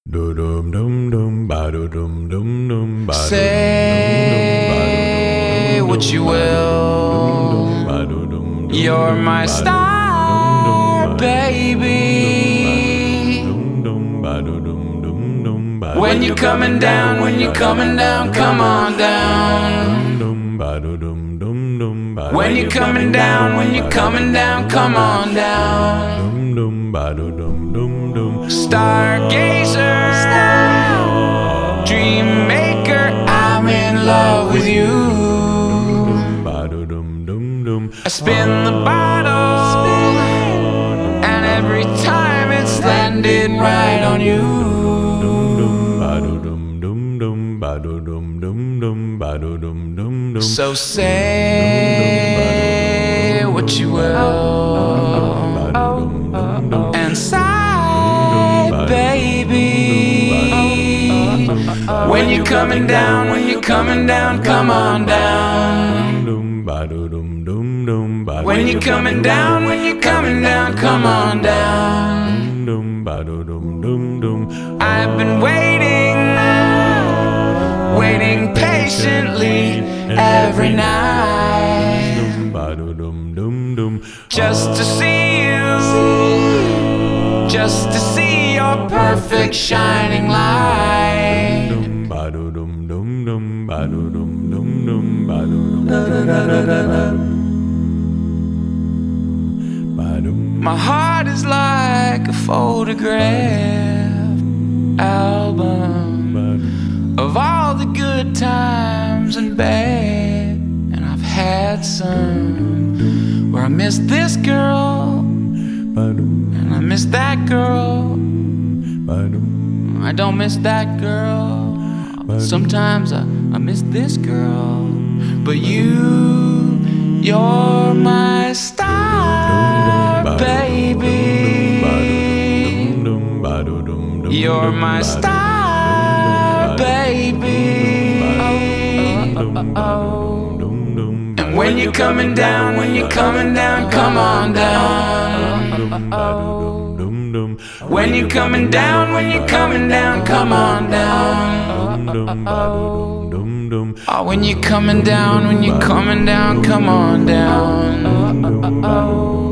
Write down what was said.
Say what you will, you're my star, baby. When you're coming down, when you're coming down, come on down. When you're coming down, when you're coming down, come on down. Stargazer, dream maker, I'm in love with you. I spin the bottle, and every time it's landed right on you. So say what you will, and sigh, baby. When you're coming down, when you're coming down, come on down. When you're coming down, when you're coming down, come on down. I've been waiting patiently every night, just to see you, just to see your perfect shining light. My heart is like a photograph album of all the good times and bad. And I've had some where I missed this girl, and I miss that girl. I don't miss that girl, but sometimes I miss this girl. But you're my star, baby. You're my star, baby. And when you're coming down, when you're coming down, come on down. When you're coming down, when you're coming down, come on down. Oh, when you're coming down, when you're coming down, come on down.